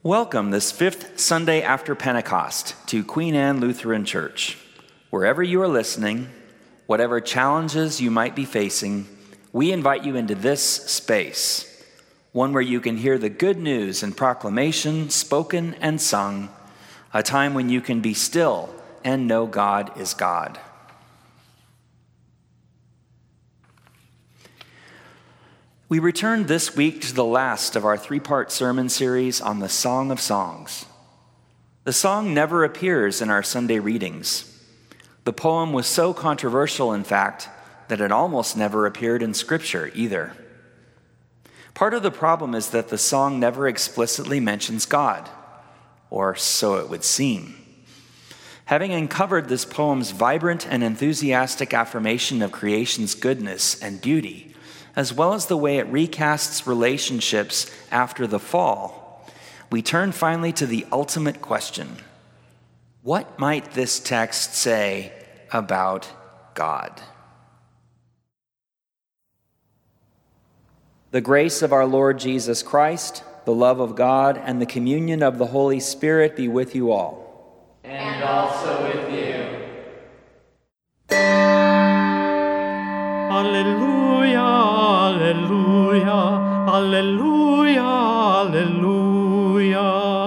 Welcome this fifth Sunday after Pentecost to Queen Anne Lutheran Church. Wherever you are listening, whatever challenges you might be facing, we invite you into this space, one where you can hear the good news and proclamation spoken and sung, a time when you can be still and know God is God. We return this week to the last of our three-part sermon series on the Song of Songs. The song never appears in our Sunday readings. The poem was so controversial, in fact, that it almost never appeared in Scripture either. Part of the problem is that the song never explicitly mentions God, or so it would seem. Having uncovered this poem's vibrant and enthusiastic affirmation of creation's goodness and beauty, as well as the way it recasts relationships after the fall, we turn finally to the ultimate question. What might this text say about God? The grace of our Lord Jesus Christ, the love of God, and the communion of the Holy Spirit be with you all. And also with you. Alleluia, alleluia, alleluia, alleluia.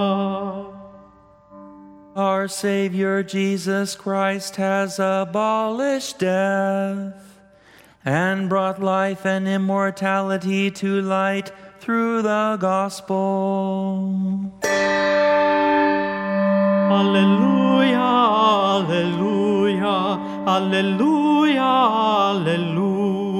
Our Savior Jesus Christ has abolished death and brought life and immortality to light through the gospel. Alleluia, alleluia, alleluia, alleluia.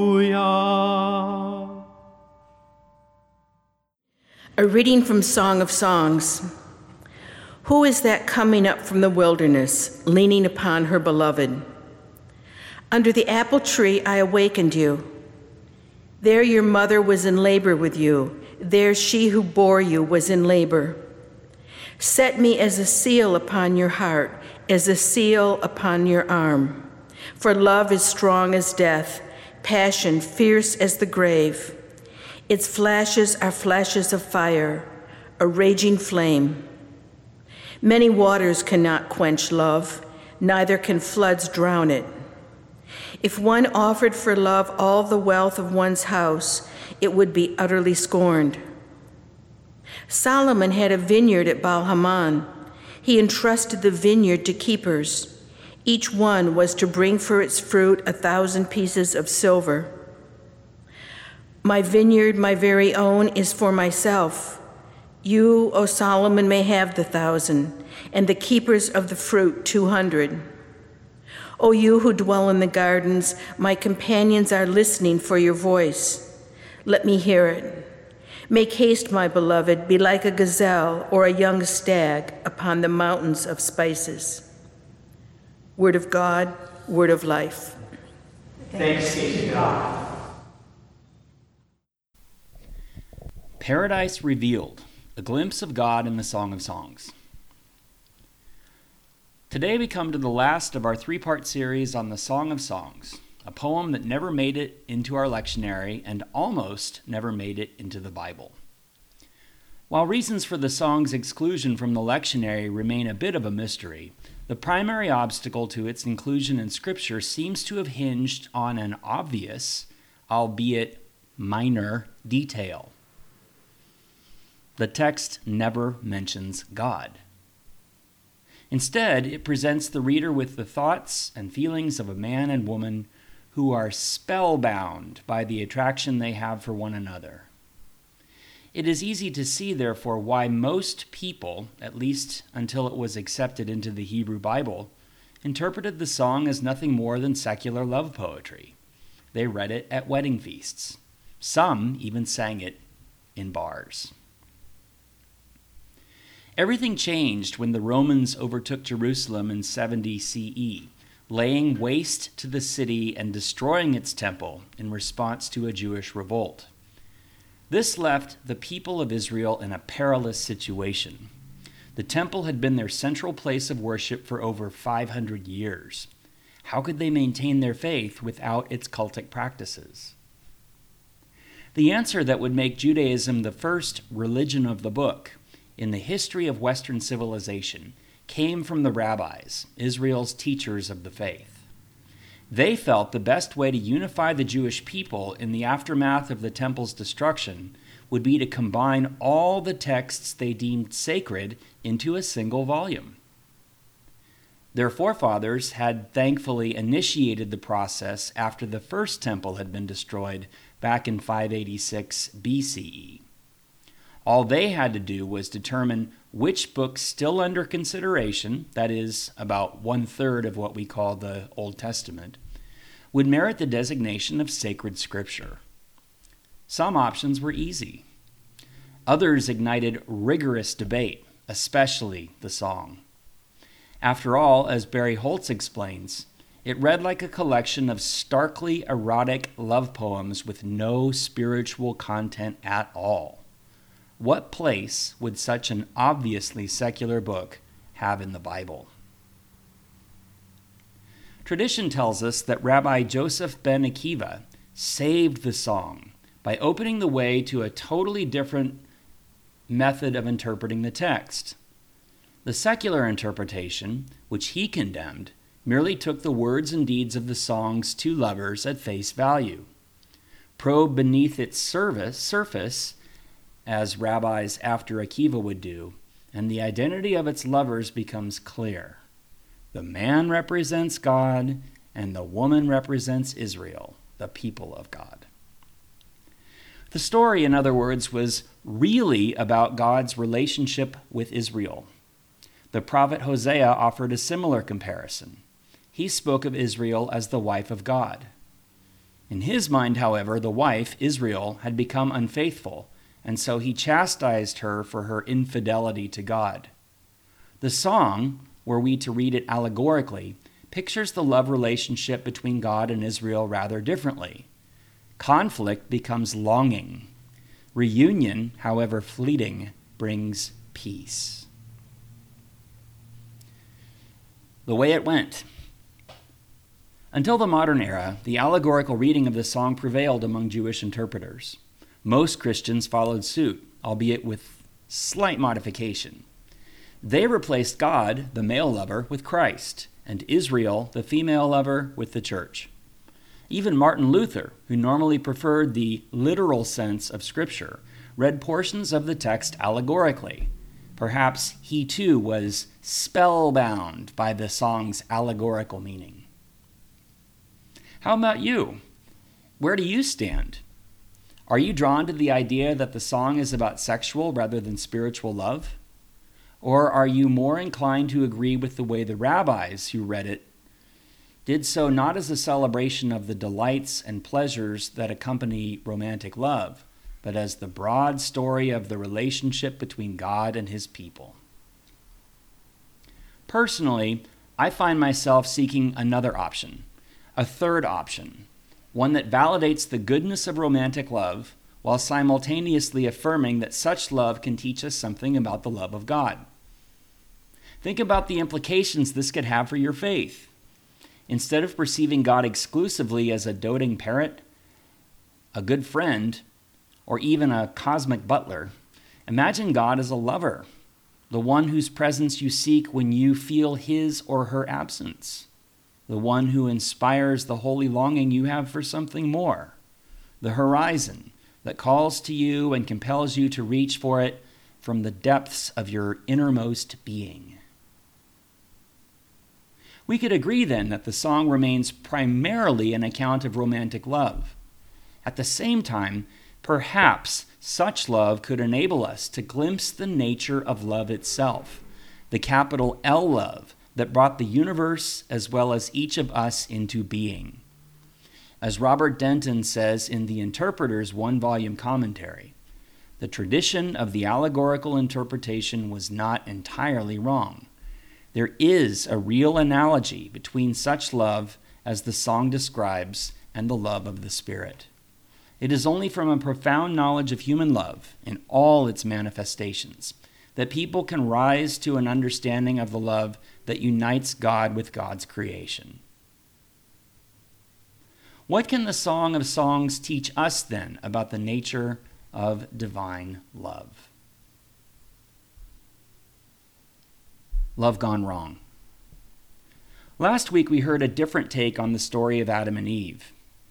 A reading from Song of Songs. Who is that coming up from the wilderness, leaning upon her beloved? Under the apple tree I awakened you. There your mother was in labor with you. There she who bore you was in labor. Set me as a seal upon your heart, as a seal upon your arm. For love is strong as death, passion fierce as the grave. Its flashes are flashes of fire, a raging flame. Many waters cannot quench love, neither can floods drown it. If one offered for love all the wealth of one's house, it would be utterly scorned. Solomon had a vineyard at Baal-Hamon. He entrusted the vineyard to keepers. Each one was to bring for its fruit 1,000 pieces of silver. My vineyard, my very own, is for myself. You, O Solomon, may have the 1,000, and the keepers of the fruit 200. O you who dwell in the gardens, my companions are listening for your voice. Let me hear it. Make haste, my beloved, be like a gazelle or a young stag upon the mountains of spices. Word of God, word of life. Thanks be to God. Paradise Revealed, a glimpse of God in the Song of Songs. Today we come to the last of our three-part series on the Song of Songs, a poem that never made it into our lectionary and almost never made it into the Bible. While reasons for the song's exclusion from the lectionary remain a bit of a mystery, the primary obstacle to its inclusion in Scripture seems to have hinged on an obvious, albeit minor, detail. The text never mentions God. Instead, it presents the reader with the thoughts and feelings of a man and woman who are spellbound by the attraction they have for one another. It is easy to see, therefore, why most people, at least until it was accepted into the Hebrew Bible, interpreted the song as nothing more than secular love poetry. They read it at wedding feasts. Some even sang it in bars. Everything changed when the Romans overtook Jerusalem in 70 CE, laying waste to the city and destroying its temple in response to a Jewish revolt. This left the people of Israel in a perilous situation. The temple had been their central place of worship for over 500 years. How could they maintain their faith without its cultic practices? The answer that would make Judaism the first religion of the book in the history of Western civilization came from the rabbis, Israel's teachers of the faith. They felt the best way to unify the Jewish people in the aftermath of the temple's destruction would be to combine all the texts they deemed sacred into a single volume. Their forefathers had thankfully initiated the process after the first temple had been destroyed back in 586 BCE. All they had to do was determine which books still under consideration, that is, about 1/3 of what we call the Old Testament, would merit the designation of sacred scripture. Some options were easy. Others ignited rigorous debate, especially the song. After all, as Barry Holtz explains, it read like a collection of starkly erotic love poems with no spiritual content at all. What place would such an obviously secular book have in the Bible? Tradition tells us that Rabbi Joseph ben Akiva saved the song by opening the way to a totally different method of interpreting the text. The secular interpretation, which he condemned, merely took the words and deeds of the song's two lovers at face value. Probe beneath its surface, as rabbis after Akiva would do, and the identity of its lovers becomes clear. The man represents God, and the woman represents Israel, the people of God. The story, in other words, was really about God's relationship with Israel. The prophet Hosea offered a similar comparison. He spoke of Israel as the wife of God. In his mind, however, the wife, Israel, had become unfaithful, and so he chastised her for her infidelity to God. The song, were we to read it allegorically, pictures the love relationship between God and Israel rather differently. Conflict becomes longing. Reunion, however fleeting, brings peace. The way it went. Until the modern era, the allegorical reading of the song prevailed among Jewish interpreters. Most Christians followed suit, albeit with slight modification. They replaced God, the male lover, with Christ, and Israel, the female lover, with the church. Even Martin Luther, who normally preferred the literal sense of Scripture, read portions of the text allegorically. Perhaps he too was spellbound by the song's allegorical meaning. How about you? Where do you stand? Are you drawn to the idea that the song is about sexual rather than spiritual love? Or are you more inclined to agree with the way the rabbis who read it did so not as a celebration of the delights and pleasures that accompany romantic love, but as the broad story of the relationship between God and his people? Personally, I find myself seeking another option, a third option, one that validates the goodness of romantic love while simultaneously affirming that such love can teach us something about the love of God. Think about the implications this could have for your faith. Instead of perceiving God exclusively as a doting parent, a good friend, or even a cosmic butler, imagine God as a lover, the one whose presence you seek when you feel his or her absence, the one who inspires the holy longing you have for something more, the horizon that calls to you and compels you to reach for it from the depths of your innermost being. We could agree then that the song remains primarily an account of romantic love. At the same time, perhaps such love could enable us to glimpse the nature of love itself, the capital L love that brought the universe as well as each of us into being. As Robert Denton says in the Interpreter's one-volume commentary, the tradition of the allegorical interpretation was not entirely wrong. There is a real analogy between such love as the song describes and the love of the Spirit. It is only from a profound knowledge of human love in all its manifestations that people can rise to an understanding of the love that unites God with God's creation. What can the Song of Songs teach us then about the nature of divine love? Love gone wrong. Last week we heard a different take on the story of Adam and Eve.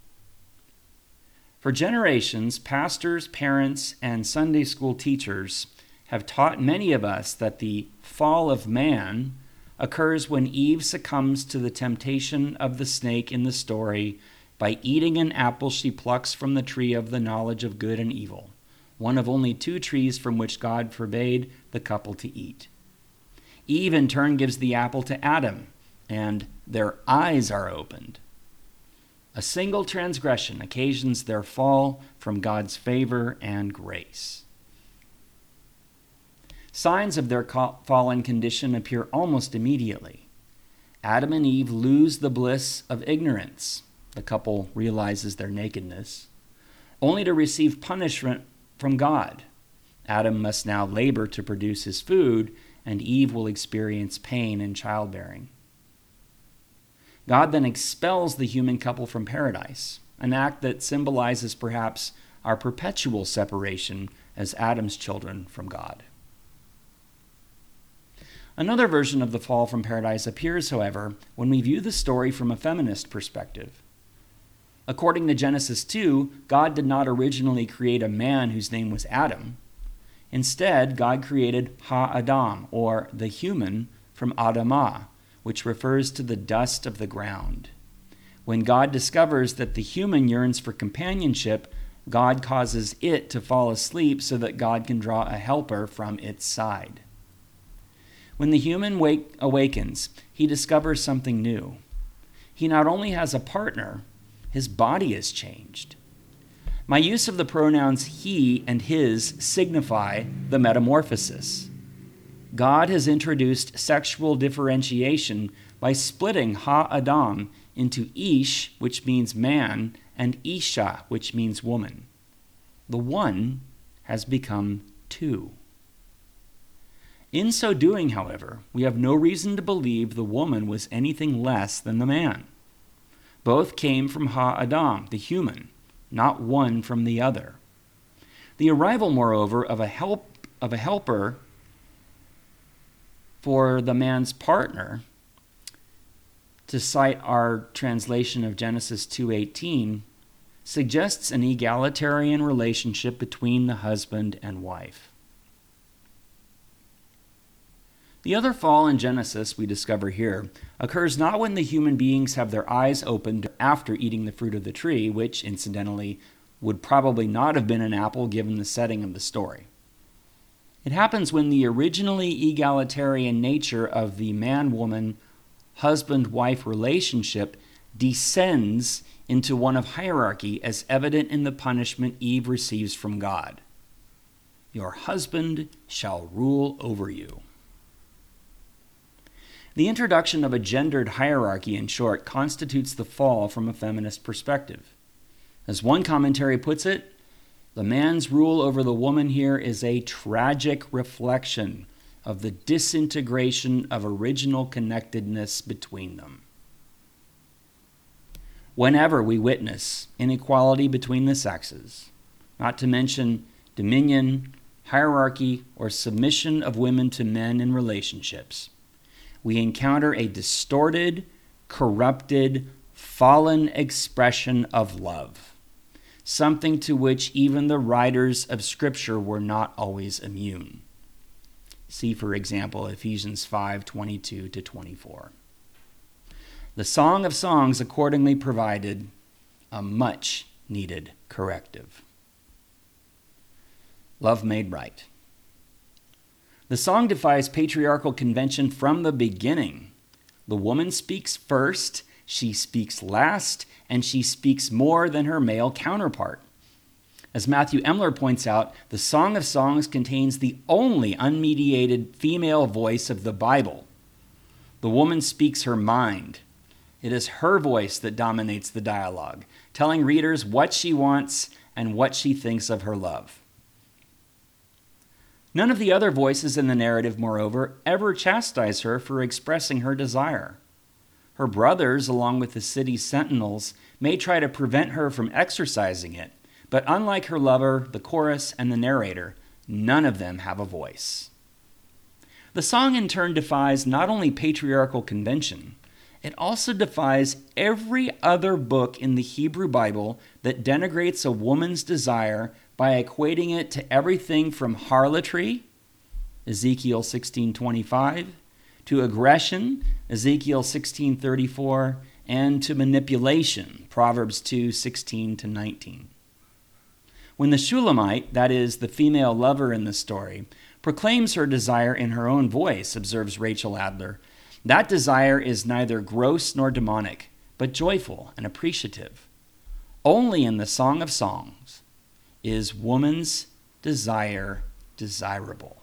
For generations, pastors, parents, and Sunday school teachers have taught many of us that the fall of man occurs when Eve succumbs to the temptation of the snake in the story by eating an apple she plucks from the tree of the knowledge of good and evil, one of only 2 trees from which God forbade the couple to eat. Eve in turn gives the apple to Adam, and their eyes are opened. A single transgression occasions their fall from God's favor and grace. Signs of their fallen condition appear almost immediately. Adam and Eve lose the bliss of ignorance. The couple realizes their nakedness, only to receive punishment from God. Adam must now labor to produce his food, and Eve will experience pain in childbearing. God then expels the human couple from paradise, an act that symbolizes perhaps our perpetual separation as Adam's children from God. Another version of the fall from paradise appears, however, when we view the story from a feminist perspective. According to Genesis 2, God did not originally create a man whose name was Adam. Instead, God created Ha-Adam, or the human, from Adamah, which refers to the dust of the ground. When God discovers that the human yearns for companionship, God causes it to fall asleep so that God can draw a helper from its side. When the human awakens, he discovers something new. He not only has a partner, his body is changed. My use of the pronouns he and his signify the metamorphosis. God has introduced sexual differentiation by splitting Ha-Adam into Ish, which means man, and Isha, which means woman. The one has become 2. In so doing, however, we have no reason to believe the woman was anything less than the man. Both came from Ha-Adam, the human, not one from the other. The arrival, moreover, of a helper for the man's partner, to cite our translation of Genesis 2:18, suggests an egalitarian relationship between the husband and wife. The other fall in Genesis we discover here occurs not when the human beings have their eyes opened after eating the fruit of the tree, which, incidentally, would probably not have been an apple given the setting of the story. It happens when the originally egalitarian nature of the man-woman, husband-wife relationship descends into one of hierarchy, as evident in the punishment Eve receives from God. Your husband shall rule over you. The introduction of a gendered hierarchy, in short, constitutes the fall from a feminist perspective. As one commentary puts it, the man's rule over the woman here is a tragic reflection of the disintegration of original connectedness between them. Whenever we witness inequality between the sexes, not to mention dominion, hierarchy, or submission of women to men in relationships, we encounter a distorted, corrupted, fallen expression of love, something to which even the writers of Scripture were not always immune. See, for example, Ephesians 5:22-24. The Song of Songs accordingly provided a much-needed corrective. Love made right. The song defies patriarchal convention from the beginning. The woman speaks first, she speaks last, and she speaks more than her male counterpart. As Matthew Emler points out, the Song of Songs contains the only unmediated female voice of the Bible. The woman speaks her mind. It is her voice that dominates the dialogue, telling readers what she wants and what she thinks of her love. None of the other voices in the narrative, moreover, ever chastise her for expressing her desire. Her brothers, along with the city's sentinels, may try to prevent her from exercising it, but unlike her lover, the chorus, and the narrator, none of them have a voice. The song in turn defies not only patriarchal convention, it also defies every other book in the Hebrew Bible that denigrates a woman's desire by equating it to everything from harlotry, Ezekiel 16:25, to aggression, Ezekiel 16:34, and to manipulation, Proverbs 2:16-19. When the Shulamite, that is, the female lover in the story, proclaims her desire in her own voice, observes Rachel Adler, that desire is neither gross nor demonic, but joyful and appreciative. Only in the Song of Songs is woman's desire desirable.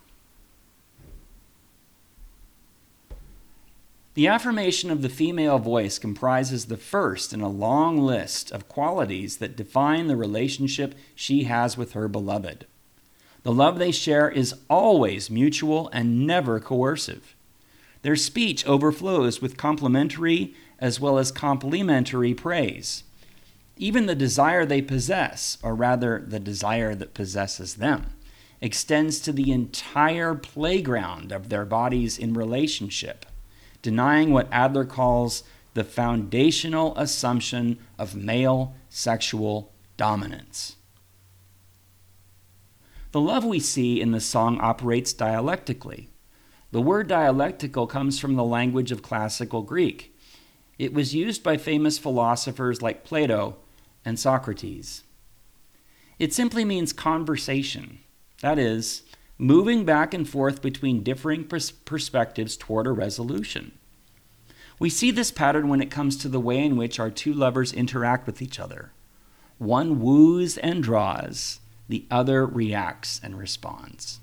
The affirmation of the female voice comprises the first in a long list of qualities that define the relationship she has with her beloved. The love they share is always mutual and never coercive. Their speech overflows with complimentary as well as complimentary praise. Even the desire they possess, or rather the desire that possesses them, extends to the entire playground of their bodies in relationship, denying what Adler calls the foundational assumption of male sexual dominance. The love we see in the song operates dialectically. The word dialectical comes from the language of classical Greek. It was used by famous philosophers like Plato and Socrates. It simply means conversation, that is, moving back and forth between differing perspectives toward a resolution. We see this pattern when it comes to the way in which our two lovers interact with each other. One woos and draws, the other reacts and responds.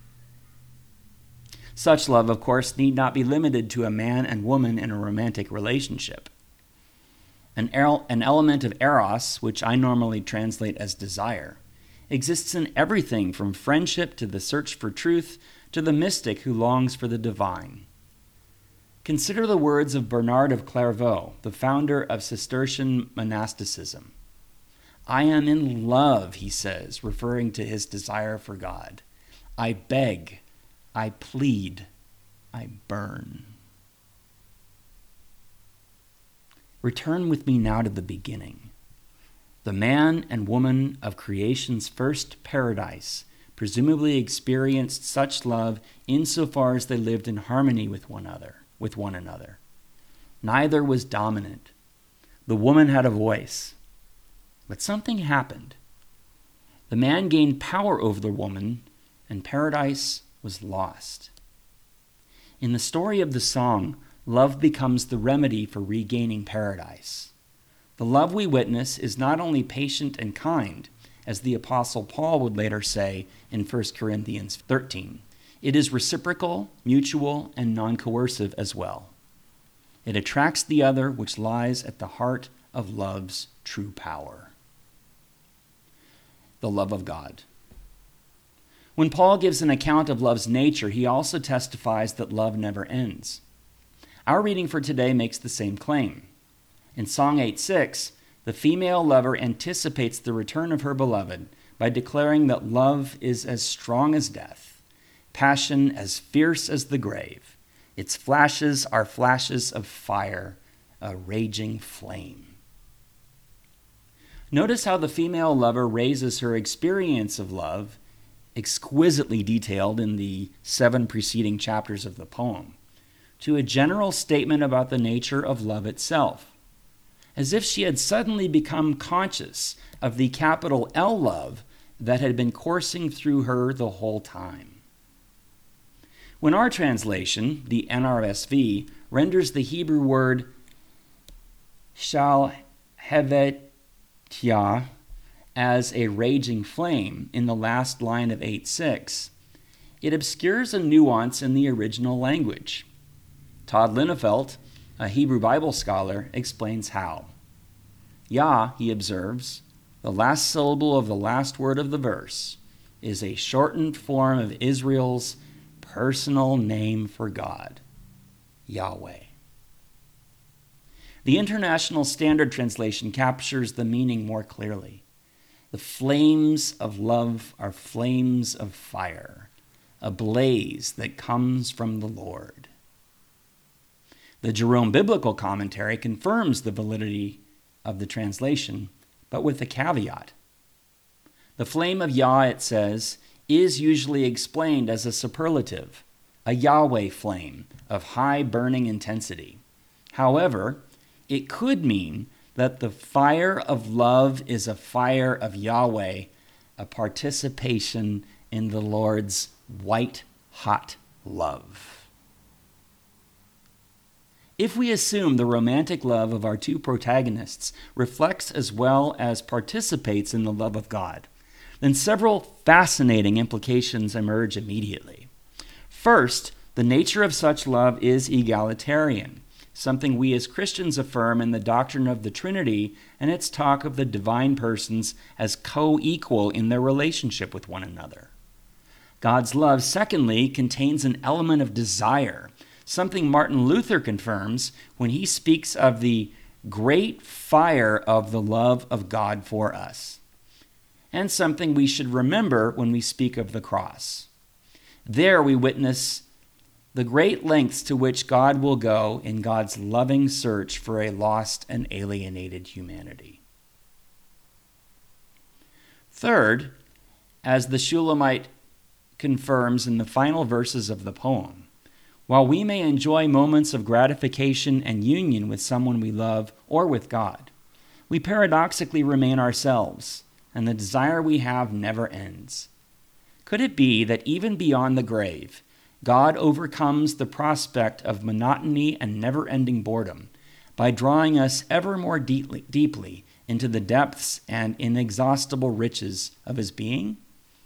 Such love, of course, need not be limited to a man and woman in a romantic relationship. An element of eros, which I normally translate as desire, exists in everything from friendship to the search for truth to the mystic who longs for the divine. Consider the words of Bernard of Clairvaux, the founder of Cistercian monasticism. I am in love, he says, referring to his desire for God. I beg, I plead, I burn. Return with me now to the beginning. The man and woman of creation's first paradise presumably experienced such love insofar as they lived in harmony with one another. Neither was dominant. The woman had a voice. But something happened. The man gained power over the woman, and paradise was lost. In the story of the song, love becomes the remedy for regaining paradise. The love we witness is not only patient and kind, as the Apostle Paul would later say in 1 Corinthians 13. It is reciprocal, mutual, and non-coercive as well. It attracts the other, which lies at the heart of love's true power. The love of God. When Paul gives an account of love's nature, he also testifies that love never ends. Our reading for today makes the same claim. In Song 8:6, the female lover anticipates the return of her beloved by declaring that love is as strong as death, passion as fierce as the grave. Its flashes are flashes of fire, a raging flame. Notice how the female lover raises her experience of love, exquisitely detailed in the 7 preceding chapters of the poem, to a general statement about the nature of love itself, as if she had suddenly become conscious of the capital L love that had been coursing through her the whole time. When our translation, the NRSV, renders the Hebrew word shal hevet as a raging flame in the last line of 8:6, it obscures a nuance in the original language. Todd Linnefelt, a Hebrew Bible scholar, explains how. Yah, he observes, the last syllable of the last word of the verse, is a shortened form of Israel's personal name for God, Yahweh. The International Standard Translation captures the meaning more clearly. The flames of love are flames of fire, a blaze that comes from the Lord. The Jerome Biblical Commentary confirms the validity of the translation, but with a caveat. The flame of Yah, it says, is usually explained as a superlative, a Yahweh flame of high burning intensity. However, it could mean that the fire of love is a fire of Yahweh, a participation in the Lord's white-hot love. If we assume the romantic love of our two protagonists reflects as well as participates in the love of God, then several fascinating implications emerge immediately. First, the nature of such love is egalitarian, something we as Christians affirm in the doctrine of the Trinity and its talk of the divine persons as co-equal in their relationship with one another. God's love, secondly, contains an element of desire, something Martin Luther confirms when he speaks of the great fire of the love of God for us, and something we should remember when we speak of the cross. There we witness the great lengths to which God will go in God's loving search for a lost and alienated humanity. Third, as the Shulamite confirms in the final verses of the poem, while we may enjoy moments of gratification and union with someone we love or with God, we paradoxically remain ourselves, and the desire we have never ends. Could it be that even beyond the grave, God overcomes the prospect of monotony and never-ending boredom by drawing us ever more deeply into the depths and inexhaustible riches of his being?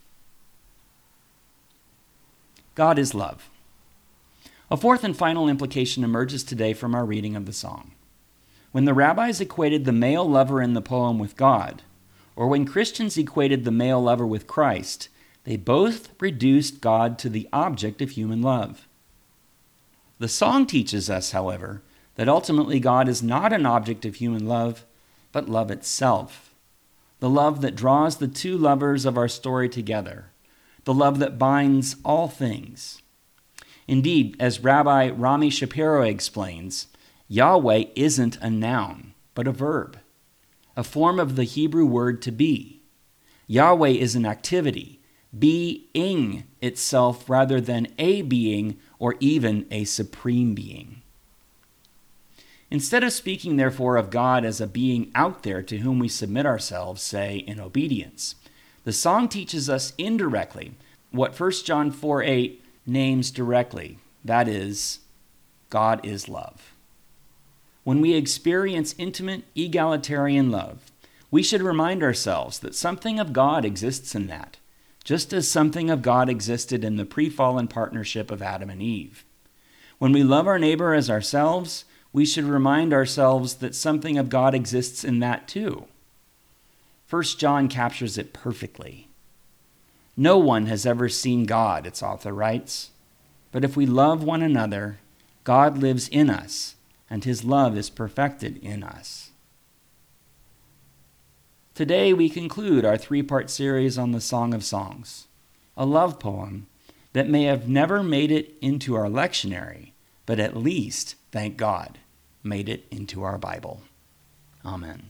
God is love. A fourth and final implication emerges today from our reading of the song. When the rabbis equated the male lover in the poem with God, or when Christians equated the male lover with Christ, they both reduced God to the object of human love. The song teaches us, however, that ultimately God is not an object of human love, but love itself. The love that draws the two lovers of our story together. The love that binds all things. Indeed, as Rabbi Rami Shapiro explains, Yahweh isn't a noun, but a verb, a form of the Hebrew word to be. Yahweh is an activity, being itself rather than a being or even a supreme being. Instead of speaking, therefore, of God as a being out there to whom we submit ourselves, say, in obedience, the song teaches us indirectly what 1 John 4:8 names directly, that is, God is love. When we experience intimate, egalitarian love, we should remind ourselves that something of God exists in that, just as something of God existed in the pre-fallen partnership of Adam and Eve. When we love our neighbor as ourselves, we should remind ourselves that something of God exists in that too. 1 John captures it perfectly. No one has ever seen God, its author writes, but if we love one another, God lives in us, and his love is perfected in us. Today we conclude our three-part series on the Song of Songs, a love poem that may have never made it into our lectionary, but at least, thank God, made it into our Bible. Amen.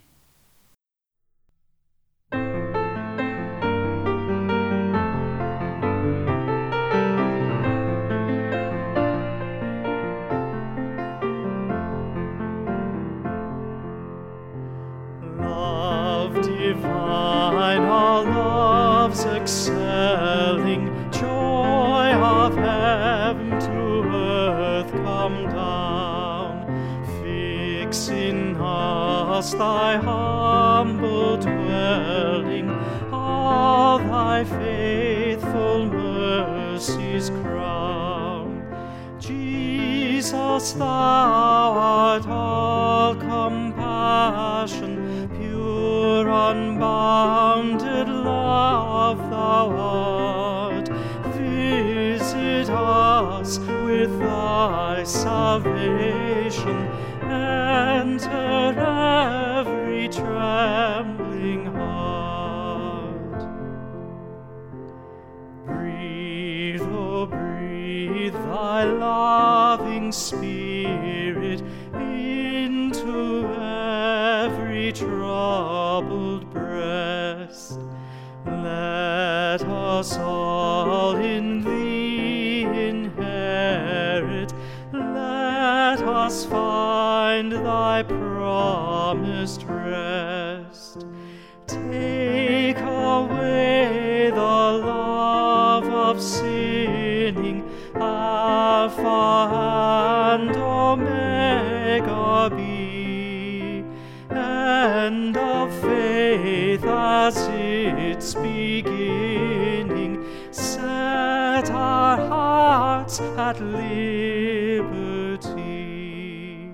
Divine, our love's excelling, joy of heaven to earth come down. Fix in us thy humble dwelling, all thy faithful mercies crown. Jesus, thou art all compassion, pure unbounded love thou art. Visit us with thy salvation, enter every trembling heart. Breathe, O thy loving Spirit into every troubled breast. Let us all in thee inherit. Let us find thy promised rest. Take away the love of sinning, Alpha and Omega be, and of faith as its beginning, set our hearts at liberty.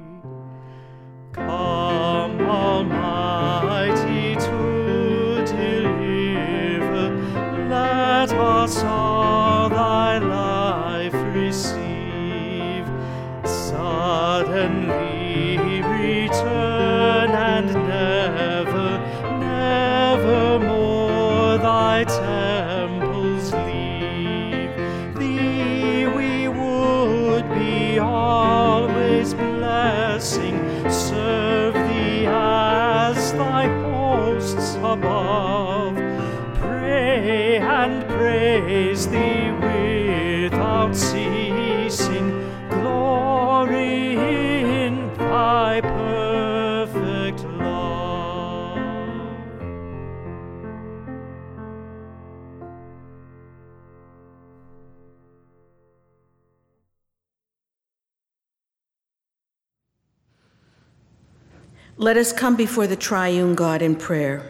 Come, Almighty, to deliver. Let us all thy life receive. Suddenly return and never, never more thy temples leave. Thee we would be always blessing, serve thee as thy hosts above, pray and praise thee without ceasing, glory in thy perfect love. Let us come before the triune God in prayer.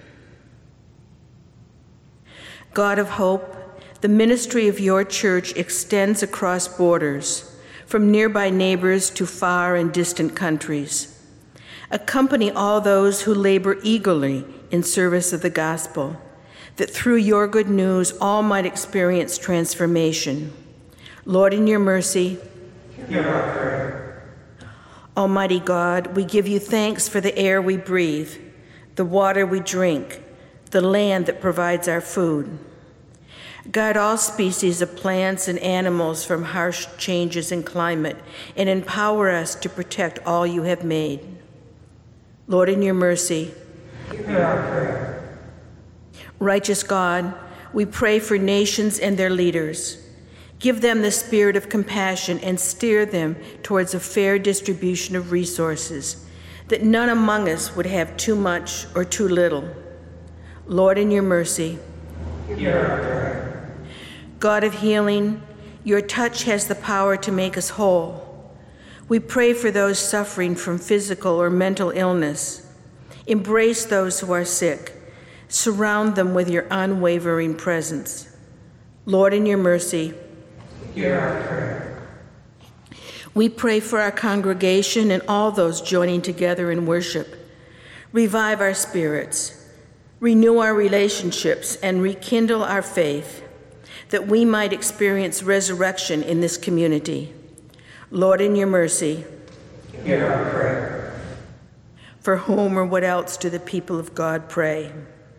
God of hope, the ministry of your church extends across borders, from nearby neighbors to far and distant countries. Accompany all those who labor eagerly in service of the gospel, that through your good news all might experience transformation. Lord, in your mercy, Hear our prayer. Almighty God, we give you thanks for the air we breathe, the water we drink, the land that provides our food. Guard all species of plants and animals from harsh changes in climate and empower us to protect all you have made. Lord, in your mercy, Hear our prayer. righteous God, we pray for nations and their leaders. Give them the spirit of compassion and steer them towards a fair distribution of resources, that none among us would have too much or too little. Lord, in your mercy, Hear our prayer. God of healing, your touch has the power to make us whole. We pray for those suffering from physical or mental illness. Embrace those who are sick. Surround them with your unwavering presence. Lord, in your mercy, Hear our prayer. we pray for our congregation and all those joining together in worship. Revive our spirits, renew our relationships, and rekindle our faith, that we might experience resurrection in this community. Lord, in your mercy, Hear our prayer. for whom or what else do the people of God pray?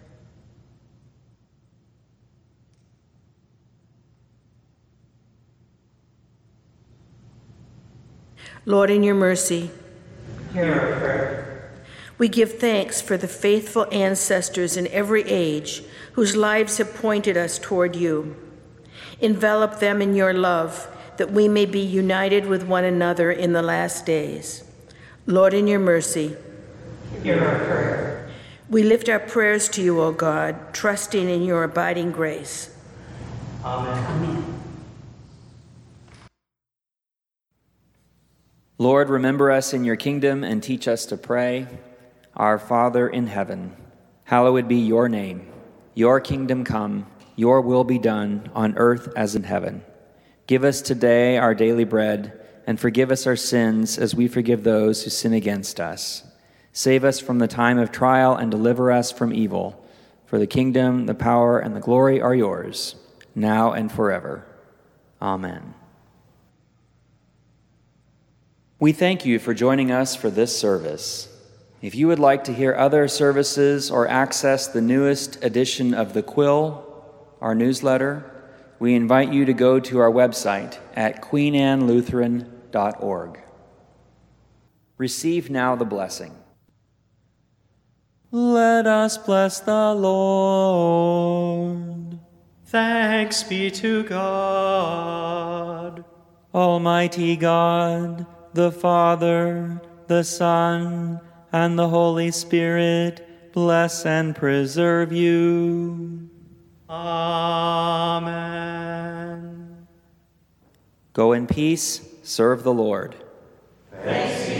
Lord, in your mercy, Hear our prayer. we give thanks for the faithful ancestors in every age whose lives have pointed us toward you. Envelop them in your love, that we may be united with one another in the last days. Lord, in your mercy, Hear our prayer. we lift our prayers to you, O God, trusting in your abiding grace. Amen. Lord, remember us in your kingdom and teach us to pray. Our Father in heaven, hallowed be your name. Your kingdom come, your will be done on earth as in heaven. Give us today our daily bread, and forgive us our sins as we forgive those who sin against us. Save us from the time of trial and deliver us from evil. For the kingdom, the power, and the glory are yours, now and forever. Amen. We thank you for joining us for this service. If you would like to hear other services or access the newest edition of The Quill, our newsletter, we invite you to go to our website at queenannelutheran.org. Receive now the blessing. Let us bless the Lord. Thanks be to God. Almighty God, the Father, the Son, and the Holy Spirit, bless and preserve you. Amen. Go in peace, serve the Lord. Thanks be